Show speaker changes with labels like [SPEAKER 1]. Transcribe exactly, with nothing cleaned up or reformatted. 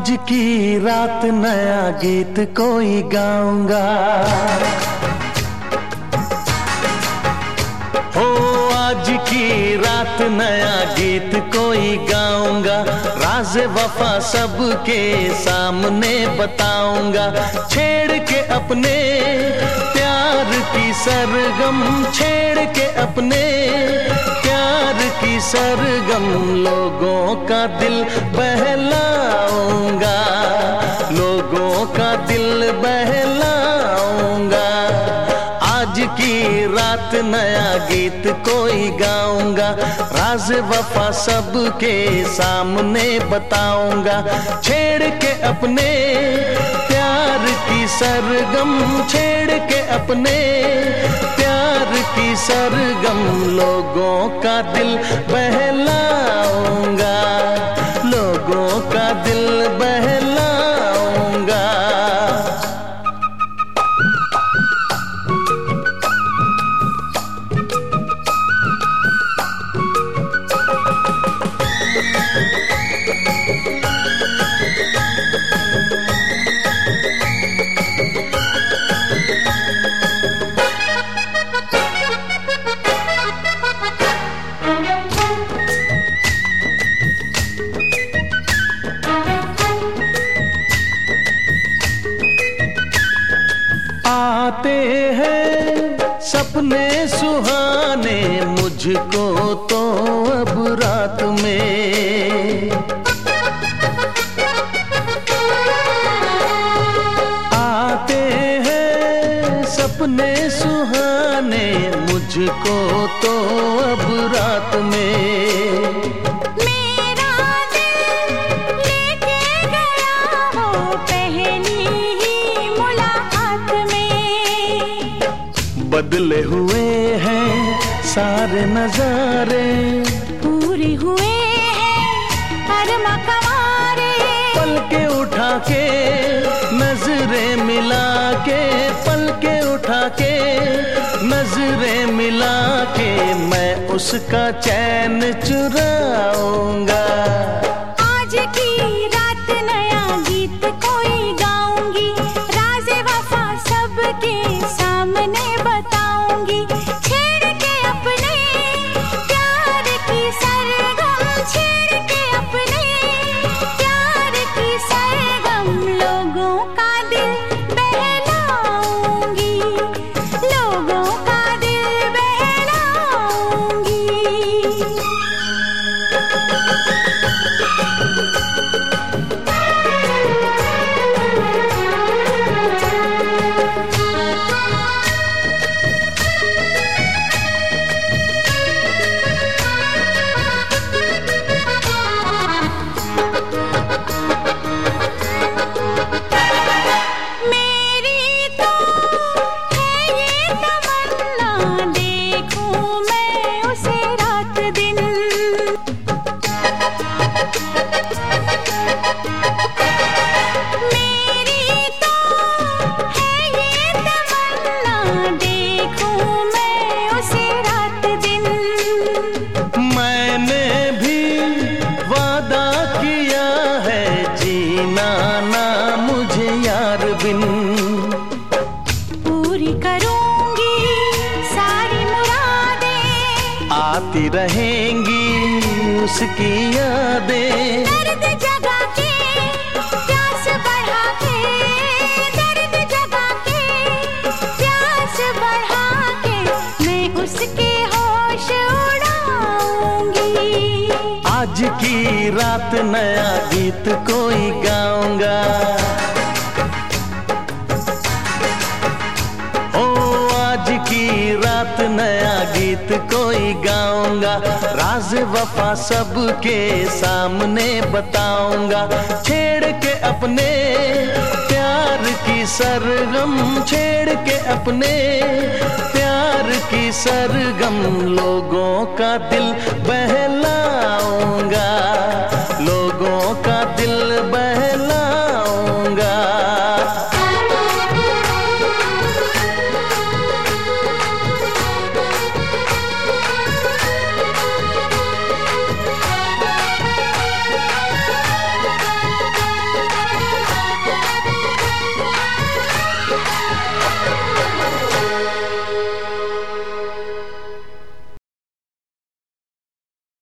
[SPEAKER 1] आज की रात नया गीत कोई गाऊंगा, हो आज की रात नया गीत कोई गाऊंगा। राज़ वफा सबके सामने बताऊंगा, छेड़ के अपने प्यार की सरगम, छेड़ के अपने प्यार की सरगम। लोगों का दिल बहलाऊंगा, लोगों का दिल बहलाऊंगा। आज की रात नया गीत कोई गाऊंगा, राज़ वफा सबके सामने बताऊंगा, छेड़ के अपने प्यार की सरगम, छेड़ के अपने प्यार की सरगम। लोगों का दिल बहलाऊंगा, लोगों का दिल बहलाऊंगा। आते हैं सपने सुहाने मुझको तो अब रात में, आते हैं सपने सुहाने मुझको तो अब रात में। बदले हुए हैं सारे नजारे,
[SPEAKER 2] पूरे हुए हैं अरमा कवारे।
[SPEAKER 1] पल के उठा के नजरें मिला के, पल के उठा के नजरें मिला के, मैं उसका चैन चुराऊंगा।
[SPEAKER 2] आज की रात नया गीत कोई गाऊंगी, राज़ वफा सबके सामने बताऊंगी, छेड़ के अपने प्यार की सरगम, छेड़ के अपने प्यार की सरगम। लोगों का दिल बहलाऊंगी, लोगों का दिल बहलाऊंगी। पूरी करूंगी सारी मुरादें,
[SPEAKER 1] आती रहेंगी उसकी यादें।
[SPEAKER 2] दर्द जगा के प्यास बढ़ा के, दर्द जगा के प्यास बढ़ा के, मैं उसके होश उड़ाऊंगी।
[SPEAKER 1] आज की रात नया गीत कोई गाऊंगा, आज की रात नया गीत कोई गाऊंगा, राज़ वफा सबके सामने बताऊंगा, छेड़ के अपने प्यार की सरगम, छेड़ के अपने प्यार की सरगम। लोगों का दिल बहलाऊंगा, लोगों का दिल बहलाऊंगा।